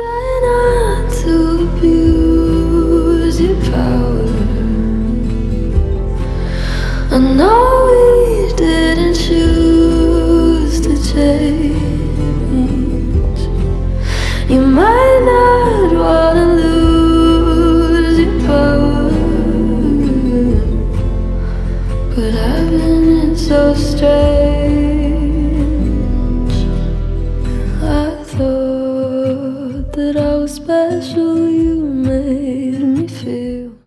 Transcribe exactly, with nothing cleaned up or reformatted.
Try not to abuse your power. I know we didn't choose to change. You might not wanna lose your power, but I've been in so strange.